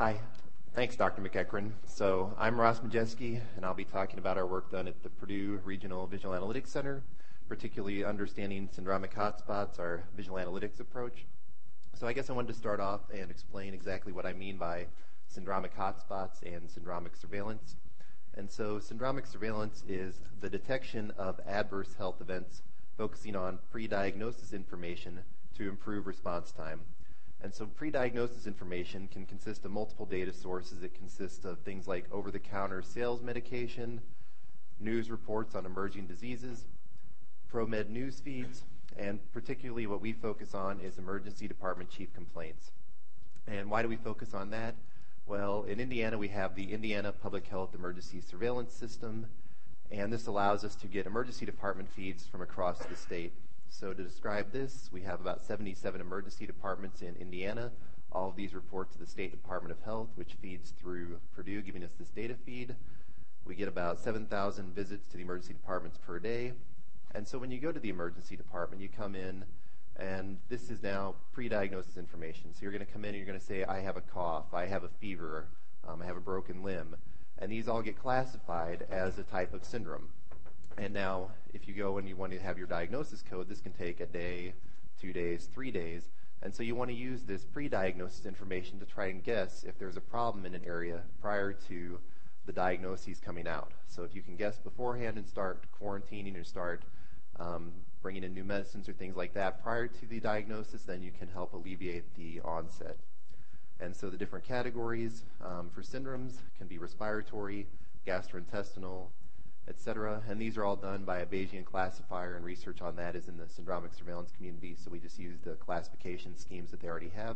Hi. Thanks, Dr. McEachran. So I'm Ross Majeski, and I'll be talking about our work done at the Purdue Regional Visual Analytics Center, particularly understanding syndromic hotspots, our visual analytics approach. So I guess I wanted to start off and explain exactly what I mean by syndromic hotspots and syndromic surveillance. And so syndromic surveillance is the detection of adverse health events focusing on pre-diagnosis information to improve response time. And so pre-diagnosis information can consist of multiple data sources. It consists of things like over-the-counter sales medication, news reports on emerging diseases, ProMed news feeds, and particularly what we focus on is emergency department chief complaints. And why do we focus on that? Well, in Indiana, we have the Indiana Public Health Emergency Surveillance System, and this allows us to get emergency department feeds from across the state. So to describe this, we have about 77 emergency departments in Indiana. All of these report to the State Department of Health, which feeds through Purdue, giving us this data feed. We get about 7,000 visits to the emergency departments per day. And so when you go to the emergency department, you come in, and this is now pre-diagnosis information. So you're going to come in and you're going to say, I have a cough, I have a fever, I have a broken limb. And these all get classified as a type of syndrome. And now, if you go and you want to have your diagnosis code, this can take a day, 2 days, 3 days. And so you want to use this pre-diagnosis information to try and guess if there's a problem in an area prior to the diagnoses coming out. So if you can guess beforehand and start quarantining or start bringing in new medicines or things like that prior to the diagnosis, then you can help alleviate the onset. And so the different categories for syndromes can be respiratory, gastrointestinal, etc. And these are all done by a Bayesian classifier, and research on that is in the syndromic surveillance community, so we just use the classification schemes that they already have.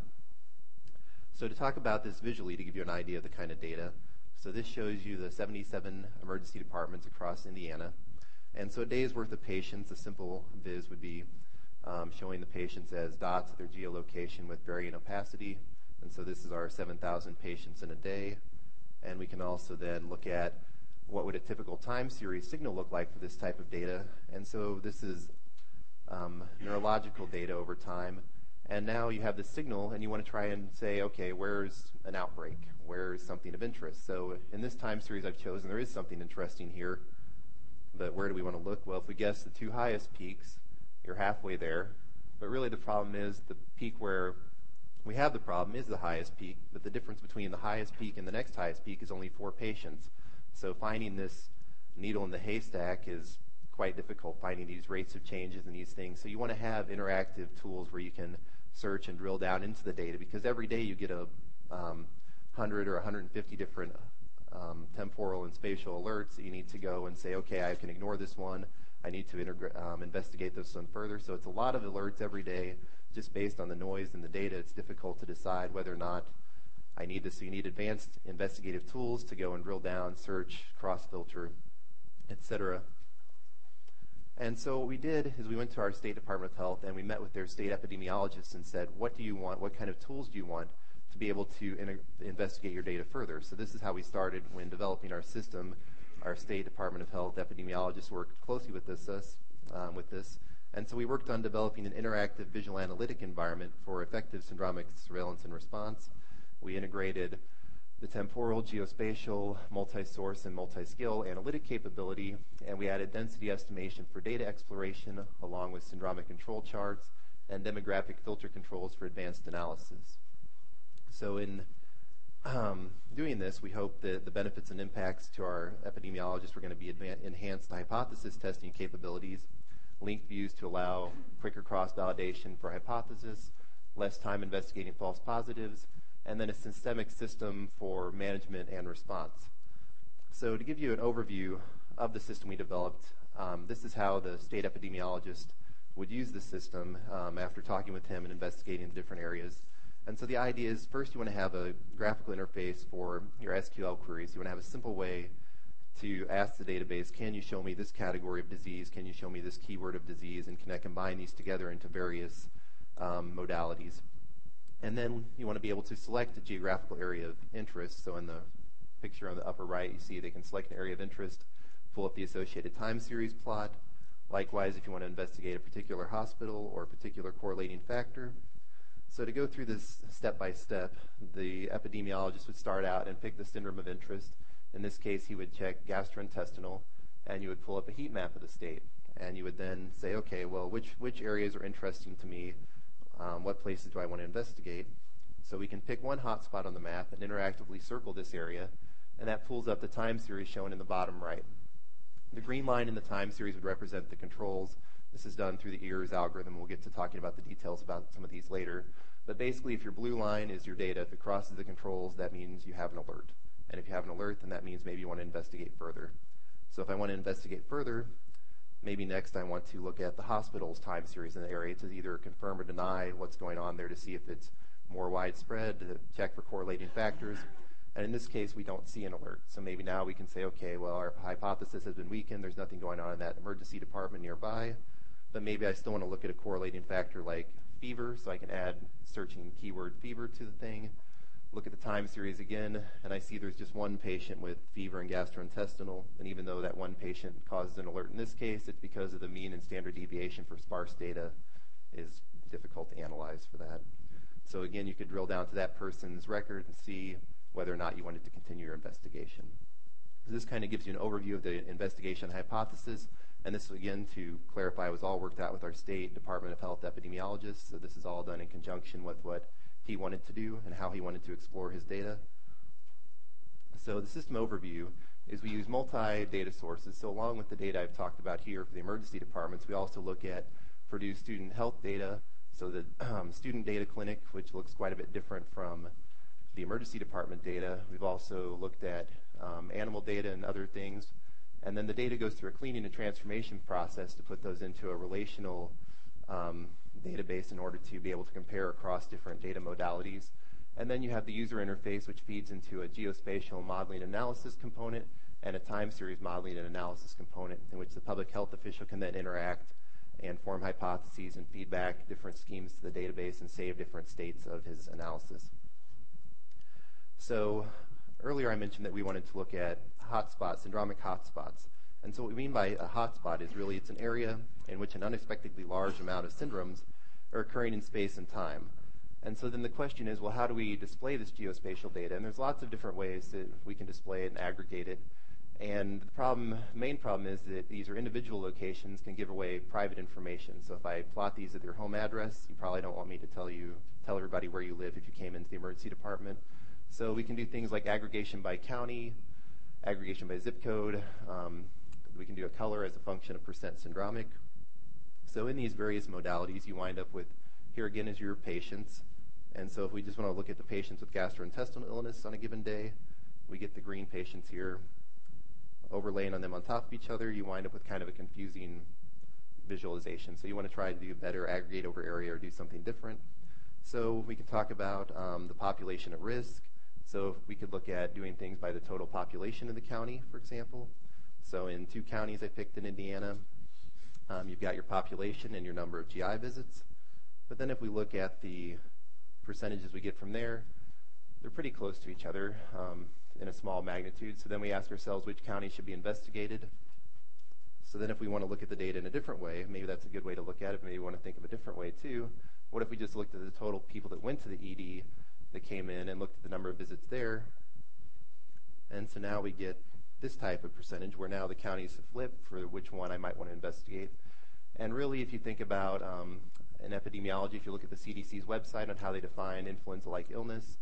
So to talk about this visually, to give you an idea of the kind of data, so this shows you the 77 emergency departments across Indiana. And so a day's worth of patients, a simple viz would be showing the patients as dots at their geolocation with varying opacity. And so this is our 7,000 patients in a day. And we can also then look at what would a typical time series signal look like for this type of data. And so this is neurological data over time. And now you have the signal, and you want to try and say, okay, where's an outbreak? Where's something of interest? So in this time series I've chosen, there is something interesting here. But where do we want to look? Well, if we guess the two highest peaks, you're halfway there. But really the problem is the peak where we have the problem is the highest peak, but the difference between the highest peak and the next highest peak is only 4 patients. So finding this needle in the haystack is quite difficult, finding these rates of changes and these things. So you want to have interactive tools where you can search and drill down into the data, because every day you get a 100 or 150 different temporal and spatial alerts that you need to go and say, okay, I can ignore this one. I need to investigate this one further. So it's a lot of alerts every day just based on the noise and the data. It's difficult to decide whether or not I need this. So you need advanced investigative tools to go and drill down, search, cross-filter, etc. And so what we did is we went to our State Department of Health and we met with their state epidemiologists and said, what do you want? What kind of tools do you want to be able to investigate your data further? So this is how we started when developing our system. Our State Department of Health epidemiologists worked closely with this. And so we worked on developing an interactive visual analytic environment for effective syndromic surveillance and response. We integrated the temporal, geospatial, multi-source, and multi-scale analytic capability, and we added density estimation for data exploration along with syndromic control charts and demographic filter controls for advanced analysis. So in doing this, we hope that the benefits and impacts to our epidemiologists were going to be enhanced hypothesis testing capabilities, linked views to allow quicker cross-validation for hypothesis, less time investigating false positives, and then a systemic system for management and response. So to give you an overview of the system we developed, this is how the state epidemiologist would use the system after talking with him and investigating the different areas. And so the idea is, first you want to have a graphical interface for your SQL queries. You want to have a simple way to ask the database, can you show me this category of disease? Can you show me this keyword of disease? And can I combine these together into various modalities? And then you want to be able to select a geographical area of interest. So in the picture on the upper right, you see they can select an area of interest, pull up the associated time series plot. Likewise, if you want to investigate a particular hospital or a particular correlating factor. So to go through this step by step, the epidemiologist would start out and pick the syndrome of interest. In this case, he would check gastrointestinal, and you would pull up a heat map of the state. And you would then say, okay, well, which areas are interesting to me? What places do I want to investigate? So we can pick one hotspot on the map and interactively circle this area, and that pulls up the time series shown in the bottom right. The green line in the time series would represent the controls. This is done through the EARS algorithm. We'll get to talking about the details about some of these later. But basically, if your blue line is your data, if it crosses the controls, that means you have an alert. And if you have an alert, then that means maybe you want to investigate further. So if I want to investigate further, maybe next I want to look at the hospital's time series in the area to either confirm or deny what's going on there to see if it's more widespread, to check for correlating factors. And in this case, we don't see an alert. So maybe now we can say, okay, well, our hypothesis has been weakened. There's nothing going on in that emergency department nearby. But maybe I still want to look at a correlating factor like fever, so I can add searching keyword fever to the thing. Look at the time series again, and I see there's just one patient with fever and gastrointestinal. And even though that one patient causes an alert in this case, it's because of the mean and standard deviation for sparse data is difficult to analyze for that. So again, you could drill down to that person's record and see whether or not you wanted to continue your investigation. So this kind of gives you an overview of the investigation hypothesis. And this, again, to clarify, was all worked out with our state Department of Health epidemiologist. So this is all done in conjunction with what he wanted to do and how he wanted to explore his data. So the system overview is we use multi-data sources. So along with the data I've talked about here for the emergency departments, we also look at Purdue student health data. So the student data clinic, which looks quite a bit different from the emergency department data. We've also looked at animal data and other things. And then the data goes through a cleaning and transformation process to put those into a relational database in order to be able to compare across different data modalities. And then you have the user interface, which feeds into a geospatial modeling analysis component and a time series modeling and analysis component in which the public health official can then interact and form hypotheses and feedback different schemes to the database and save different states of his analysis. So earlier I mentioned that we wanted to look at hotspots, syndromic hotspots. And so what we mean by a hotspot is really it's an area in which an unexpectedly large amount of syndromes are occurring in space and time. And so then the question is, well, how do we display this geospatial data? And there's lots of different ways that we can display it and aggregate it. And the main problem is that these are individual locations can give away private information. So if I plot these at your home address, you probably don't want me to tell everybody where you live if you came into the emergency department. So we can do things like aggregation by county, aggregation by zip code. We can do a color as a function of percent syndromic. So in these various modalities, you wind up with, here again is your patients. And so if we just want to look at the patients with gastrointestinal illness on a given day, we get the green patients here. Overlaying on them on top of each other, you wind up with kind of a confusing visualization. So you want to try to do better, aggregate over area, or do something different. So we can talk about the population at risk. So we could look at doing things by the total population of the county, for example. So in 2 counties I picked in Indiana, you've got your population and your number of GI visits. But then if we look at the percentages we get from there, they're pretty close to each other in a small magnitude. So then we ask ourselves which county should be investigated. So then if we want to look at the data in a different way, maybe that's a good way to look at it. Maybe we want to think of a different way too. What if we just looked at the total people that went to the ED that came in and looked at the number of visits there? And so now we get this type of percentage where now the counties have flipped for which one I might want to investigate. And really, if you think about in epidemiology, if you look at the CDC's website on how they define influenza-like illness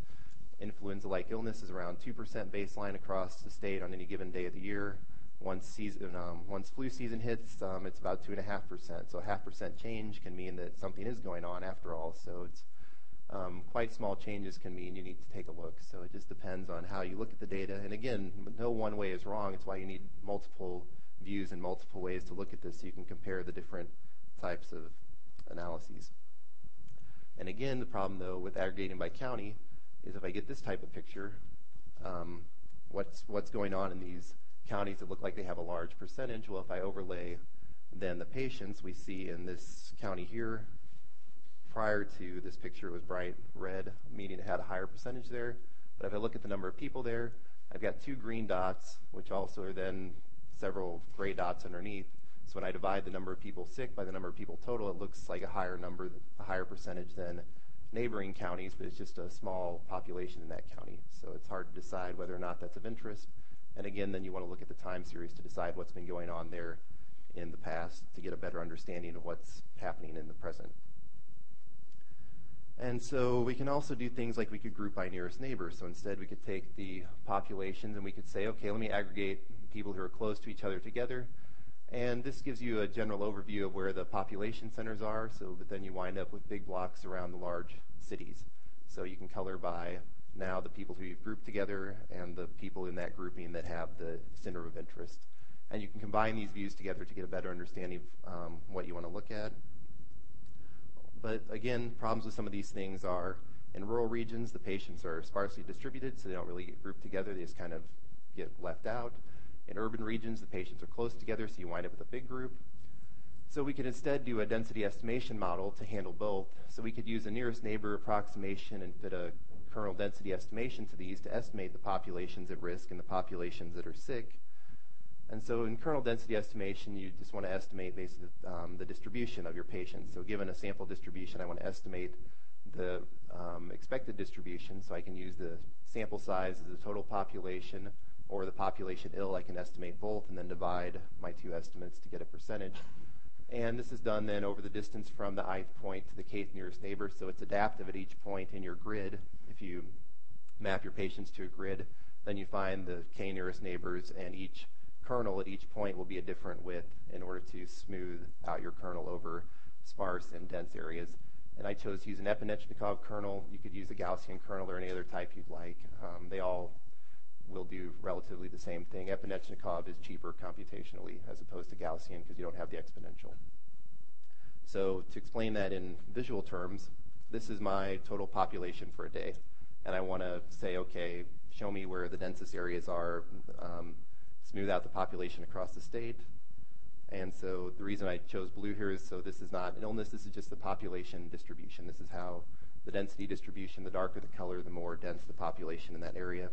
is around 2% baseline across the state on any given day of the year. Once flu season hits, it's about 2.5%. So a 0.5% change can mean that something is going on after all. So it's quite small changes can mean you need to take a look. So it just depends on how you look at the data. And again, no one way is wrong. It's why you need multiple views and multiple ways to look at this so you can compare the different types of analyses. And again, the problem though with aggregating by county is if I get this type of picture, what's going on in these counties that look like they have a large percentage? Well, if I overlay then the patients, we see in this county here, prior to this picture, it was bright red, meaning it had a higher percentage there. But if I look at the number of people there, I've got 2 green dots, which also are then several gray dots underneath. So when I divide the number of people sick by the number of people total, it looks like a higher number, a higher percentage than neighboring counties, but it's just a small population in that county. So it's hard to decide whether or not that's of interest. And again, then you want to look at the time series to decide what's been going on there in the past to get a better understanding of what's happening in the present. And so we can also do things like we could group by nearest neighbor. So instead we could take the populations and we could say, okay, let me aggregate people who are close to each other together. And this gives you a general overview of where the population centers are. So, but then you wind up with big blocks around the large cities. So you can color by now the people who you've grouped together and the people in that grouping that have the center of interest. And you can combine these views together to get a better understanding of what you want to look at. But again, problems with some of these things are in rural regions, the patients are sparsely distributed, so they don't really get grouped together. They just kind of get left out. In urban regions, the patients are close together, so you wind up with a big group. So we could instead do a density estimation model to handle both. So we could use a nearest neighbor approximation and fit a kernel density estimation to these to estimate the populations at risk and the populations that are sick. And so in kernel density estimation, you just want to estimate basically the distribution of your patients. So given a sample distribution, I want to estimate the expected distribution. So I can use the sample size as the total population or the population ill. I can estimate both and then divide my two estimates to get a percentage. And this is done then over the distance from the ith point to the kth nearest neighbor. So it's adaptive at each point in your grid. If you map your patients to a grid, then you find the k nearest neighbors, and each kernel at each point will be a different width in order to smooth out your kernel over sparse and dense areas. And I chose to use an Epinechnikov kernel. You could use a Gaussian kernel or any other type you'd like. They all will do relatively the same thing. Epinechnikov is cheaper computationally as opposed to Gaussian because you don't have the exponential. So to explain that in visual terms, this is my total population for a day. And I want to say, okay, show me where the densest areas are, smooth out the population across the state. And so the reason I chose blue here is so this is not an illness, this is just the population distribution. This is how the density distribution, the darker the color, the more dense the population in that area.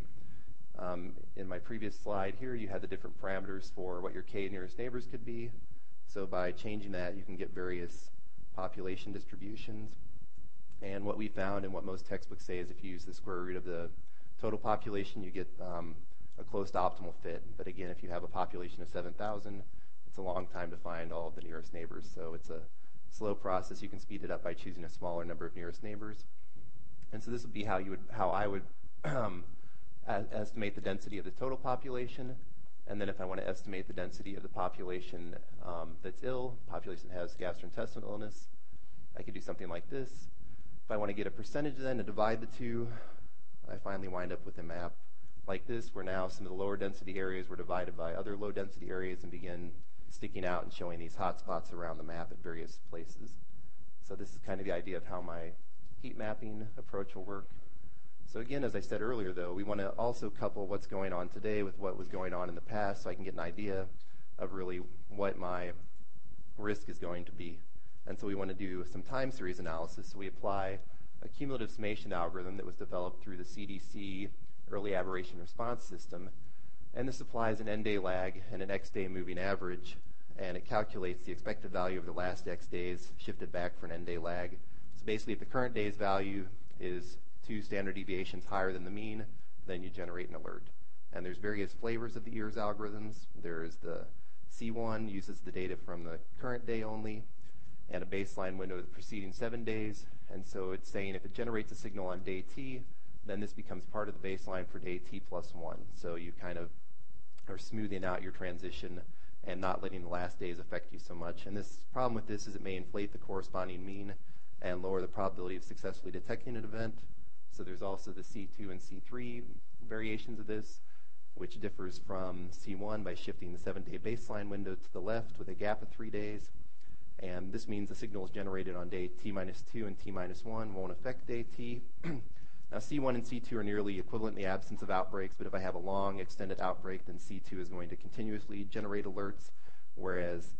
In my previous slide here, you had the different parameters for what your k nearest neighbors could be. So by changing that, you can get various population distributions. And what we found and what most textbooks say is if you use the square root of the total population, you get a close to optimal fit. But again, if you have a population of 7,000, it's a long time to find all of the nearest neighbors. So it's a slow process. You can speed it up by choosing a smaller number of nearest neighbors. And so this would be how I would estimate the density of the total population. And then if I want to estimate the density of the population that's ill, population that has gastrointestinal illness, I could do something like this. If I want to get a percentage then to divide the two, I finally wind up with a map like this, where now some of the lower density areas were divided by other low density areas and begin sticking out and showing these hot spots around the map at various places. So this is kind of the idea of how my heat mapping approach will work. So again, as I said earlier, though, we want to also couple what's going on today with what was going on in the past so I can get an idea of really what my risk is going to be. And so we want to do some time series analysis. So we apply a cumulative summation algorithm that was developed through the CDC early aberration response system. And this applies an n-day lag and an x-day moving average. And it calculates the expected value of the last x days shifted back for an n-day lag. So basically, if the current day's value is 2 standard deviations higher than the mean, then you generate an alert. And there's various flavors of the EARS algorithms. There's the C1, uses the data from the current day only, and a baseline window of the preceding 7 days. And so it's saying if it generates a signal on day t, then this becomes part of the baseline for day t plus 1. So you kind of are smoothing out your transition and not letting the last days affect you so much. And this problem with this is it may inflate the corresponding mean and lower the probability of successfully detecting an event. So there's also the C2 and C3 variations of this, which differs from C1 by shifting the 7-day baseline window to the left with a gap of 3 days. And this means the signal is generated on day t minus 2 and t minus 1 won't affect day t. Now C1 and C2 are nearly equivalent in the absence of outbreaks, but if I have a long extended outbreak, then C2 is going to continuously generate alerts, whereas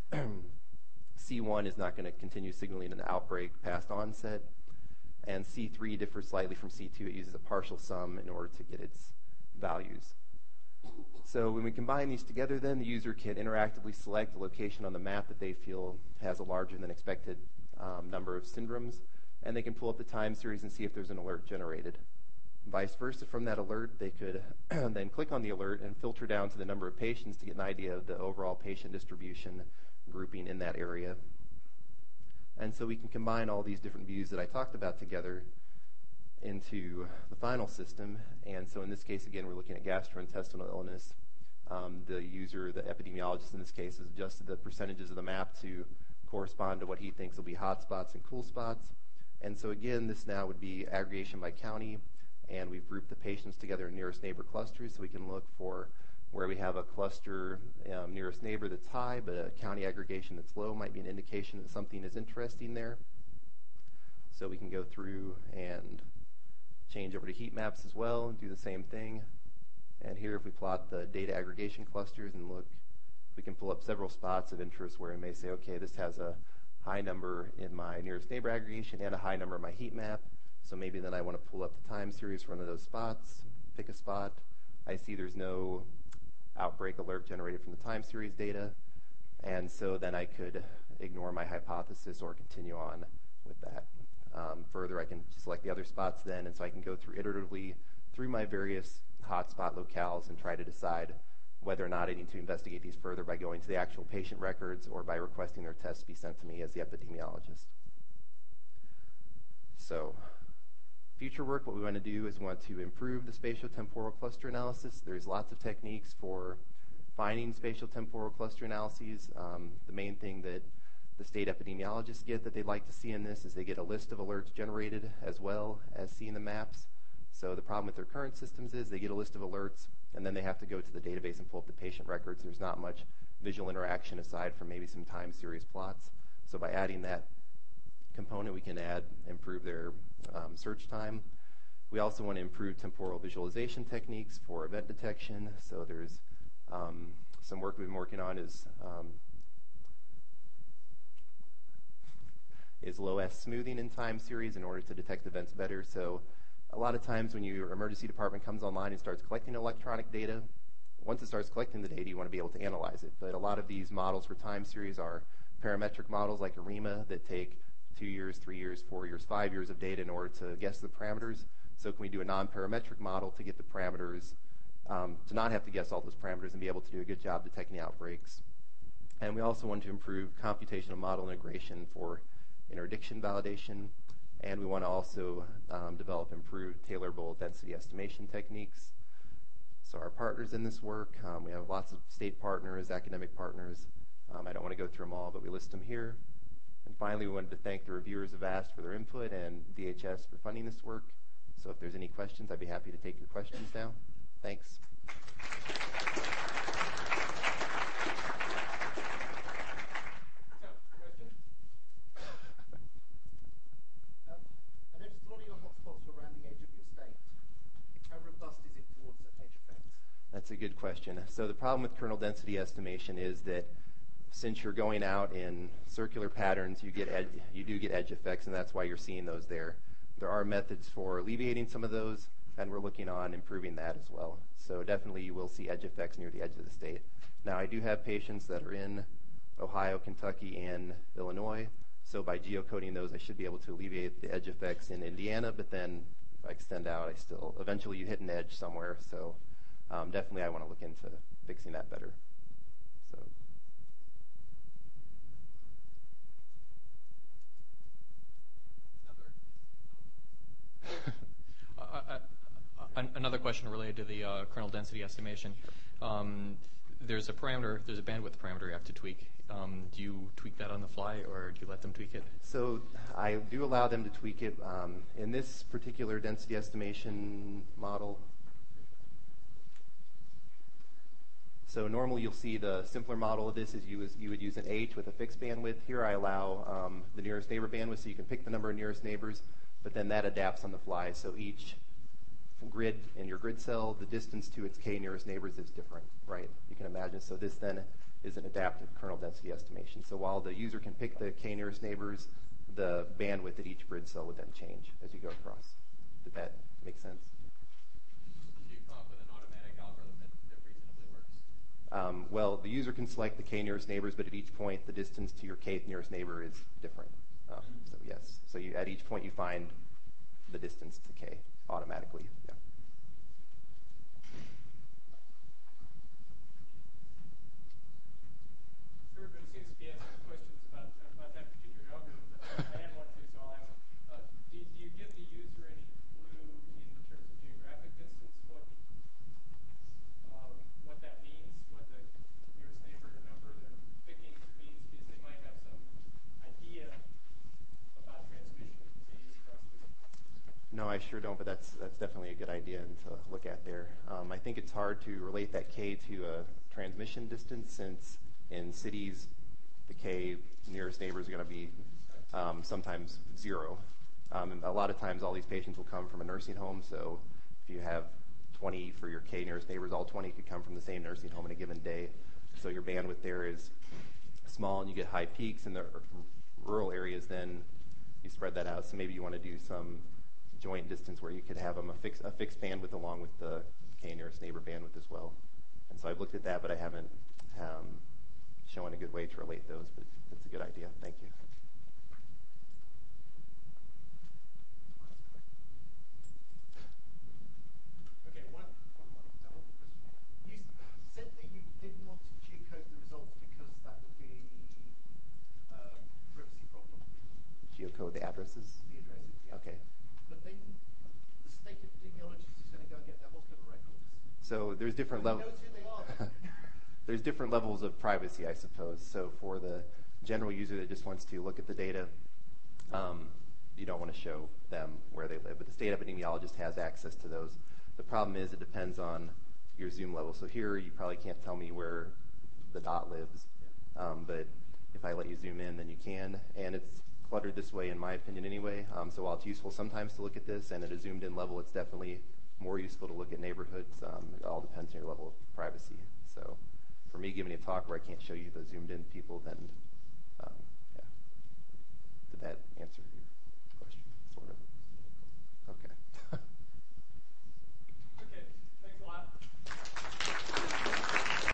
C1 is not going to continue signaling an outbreak past onset. And C3 differs slightly from C2. It uses a partial sum in order to get its values. So when we combine these together, then the user can interactively select a location on the map that they feel has a larger than expected number of syndromes. and they can pull up the time series and see if there's an alert generated. Vice versa, from that alert, they could then click on the alert and filter down to the number of patients to get an idea of the overall patient distribution grouping in that area. And so we can combine all these different views that I talked about together into the final system. And so in this case, again, we're looking at gastrointestinal illness. The user, the epidemiologist in this case, has adjusted the percentages of the map to correspond to what he thinks will be hot spots and cool spots. And so again, this now would be aggregation by county, and we've grouped the patients together in nearest neighbor clusters, so we can look for where we have a cluster nearest neighbor that's high, but a county aggregation that's low might be an indication that something is interesting there. So we can go through and change over to heat maps as well and do the same thing. And here, if we plot the data aggregation clusters and look, we can pull up several spots of interest where we may say, okay, this has a high number in my nearest neighbor aggregation and a high number in my heat map. So maybe then I want to pull up the time series for one of those spots, pick a spot. I see there's no outbreak alert generated from the time series data. And so then I could ignore my hypothesis or continue on with that. Further, I can select the other spots then, and so I can go through iteratively through my various hotspot locales and try to decide whether or not I need to investigate these further by going to the actual patient records or by requesting their tests be sent to me as the epidemiologist. So, future work, what we want to do is we want to improve the spatiotemporal cluster analysis. There's lots of techniques for finding spatiotemporal cluster analyses. The main thing that the state epidemiologists get that they'd like to see in this is they get a list of alerts generated as well as seeing the maps. So the problem with their current systems is they get a list of alerts, and then they have to go to the database and pull up the patient records. There's not much visual interaction aside from maybe some time series plots. So by adding that component, we can improve their search time. We also want to improve temporal visualization techniques for event detection. So there's some work we've been working on is low S smoothing in time series in order to detect events better. So a lot of times when your emergency department comes online and starts collecting electronic data, once it starts collecting the data, you want to be able to analyze it. But a lot of these models for time series are parametric models like ARIMA that take 2 years, 3 years, 4 years, 5 years of data in order to guess the parameters. So can we do a non-parametric model to get the parameters, to not have to guess all those parameters and be able to do a good job detecting outbreaks? And we also want to improve computational model integration for interdiction validation. And we want to also develop improved tailorable density estimation techniques. So our partners in this work, we have lots of state partners, academic partners. I don't want to go through them all, but we list them here. And finally, we wanted to thank the reviewers of VAST for their input and DHS for funding this work. So if there's any questions, I'd be happy to take your questions now. Thanks. That's a good question. So the problem with kernel density estimation is that since you're going out in circular patterns, you do get edge effects, and that's why you're seeing those there. There are methods for alleviating some of those, and we're looking on improving that as well. So definitely you will see edge effects near the edge of the state. Now, I do have patients that are in Ohio, Kentucky, and Illinois. So by geocoding those, I should be able to alleviate the edge effects in Indiana, but then if I extend out, eventually you hit an edge somewhere. So definitely I want to look into fixing that better. So. Another question related to the kernel density estimation. There's a bandwidth parameter you have to tweak. Do you tweak that on the fly, or do you let them tweak it? So I do allow them to tweak it. In this particular density estimation model, so normally you'll see the simpler model of this is you would use an H with a fixed bandwidth. Here I allow the nearest neighbor bandwidth, so you can pick the number of nearest neighbors, but then that adapts on the fly. So each grid in your grid cell, the distance to its k nearest neighbors is different, right? You can imagine. So this then is an adaptive kernel density estimation. So while the user can pick the k nearest neighbors, the bandwidth at each grid cell would then change as you go across. Did that make sense? Do you come up with an automatic algorithm that reasonably works? Well, the user can select the k nearest neighbors, but at each point, the distance to your k nearest neighbor is different. So yes, so at each point you find the distance to K automatically. Yeah. Sure, but it seems to be asking questions about that particular algorithm. I had one too, so I'll ask. Do you give the user any clue in terms of geographic distance what that means, what the nearest neighbor number they're picking means, because they might have some idea about transmission of disease across distance? No, I sure don't, but that's definitely a good idea to look at there. I think it's hard to relate that K to a transmission distance, since in cities the K nearest neighbors are going to be sometimes 0. And a lot of times all these patients will come from a nursing home, so if you have 20 for your K nearest neighbors, all 20 could come from the same nursing home in a given day. So your bandwidth there is small, and you get high peaks. In the rural areas, then you spread that out. So maybe you want to do some joint distance where you could have them a fixed bandwidth along with the K nearest neighbor bandwidth as well. And so I've looked at that, but I haven't shown a good way to relate those. But that's a good idea. Thank you. Okay, one more. You said that you didn't want to geocode the results because that would be a privacy problem. Geocode the addresses? The addresses, yeah. Okay. But then the state epidemiologist is going to go and get their hospital records. So there's different levels. He knows who they are. There's different levels of privacy, I suppose. So for the general user that just wants to look at the data, you don't want to show them where they live. But the state epidemiologist has access to those. The problem is it depends on your Zoom level. So here you probably can't tell me where the dot lives. But if I let you zoom in, then you can. And it's cluttered this way, in my opinion, anyway. So while it's useful sometimes to look at this, and at a zoomed-in level, it's definitely more useful to look at neighborhoods. It all depends on your level of privacy. So for me, giving a talk where I can't show you the zoomed-in people, then